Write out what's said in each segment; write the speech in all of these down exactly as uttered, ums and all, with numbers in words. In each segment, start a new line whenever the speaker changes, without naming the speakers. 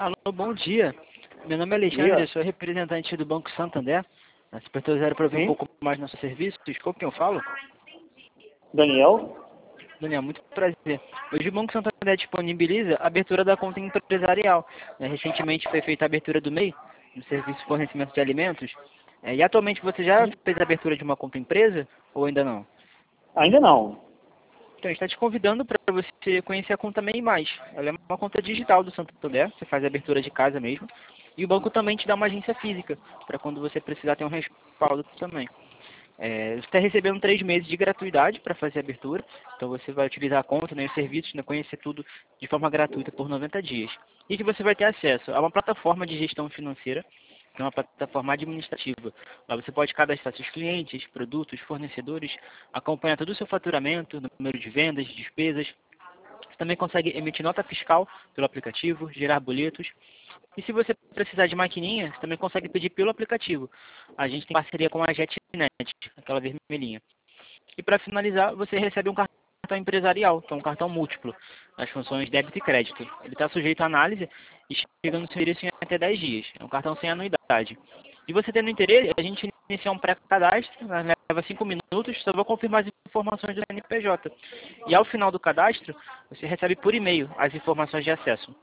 Alô, bom dia. Meu nome é
Bom
Alexandre, eu
dia.
sou representante do Banco Santander. A Supertor Zero para ver um
Sim.
pouco mais do nosso serviço. Desculpe quem eu falo.
Daniel?
Daniel, muito prazer. Hoje o Banco Santander disponibiliza a abertura da conta empresarial. É, Recentemente foi feita a abertura do M E I, no Serviço de Fornecimento de Alimentos. É, E atualmente você já
Sim.
fez a abertura de uma conta empresa ou ainda não?
Ainda não.
Então, a gente está te convidando para você conhecer a conta M E I Mais. Ela é uma conta digital do Santander, você faz a abertura de casa mesmo. E o banco também te dá uma agência física, para quando você precisar ter um respaldo também. É, você está recebendo três meses de gratuidade para fazer a abertura, então você vai utilizar a conta, né, os serviços, né, conhecer tudo de forma gratuita por noventa dias. E que você vai ter acesso a uma plataforma de gestão financeira, que é uma plataforma administrativa. Lá você pode cadastrar seus clientes, produtos, fornecedores, acompanhar todo o seu faturamento, número de vendas, despesas. Você também consegue emitir nota fiscal pelo aplicativo, gerar boletos. E se você precisar de maquininha, você também consegue pedir pelo aplicativo. A gente tem parceria com a JetNet, aquela vermelhinha. E para finalizar, você recebe um cartão empresarial, que é um cartão múltiplo, as funções débito e crédito. Ele está sujeito à análise e chega no seu endereço em até dez dias. É um cartão sem anuidade. E você tendo interesse, a gente inicia um pré-cadastro, né, leva cinco minutos, só vou confirmar as informações do C N P J. E ao final do cadastro, você recebe por e-mail as informações de acesso.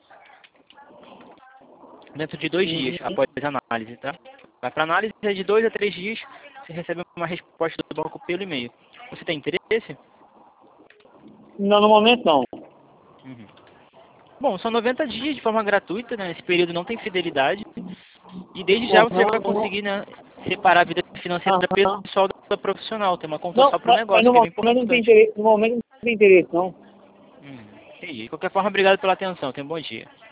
Dentro de dois dias,
Uhum.
após a análise, tá? Vai para análise, é de dois a três dias, você recebe uma resposta do banco pelo e-mail. Você tem interesse?
Não, no momento não.
Uhum. Bom, são noventa dias de forma gratuita, né? Esse período não tem fidelidade. E desde já você já vai
Uhum.
conseguir, né, separar a vida financeira
Aham.
pessoal da profissional. Tem uma conta
Não,
só para o
mas, mas
negócio,
no
que é bem
momento não tem
importante.
interesse. No momento não tem interesse, não.
Hum, entendi. De qualquer forma, obrigado pela atenção. Tenha um bom dia.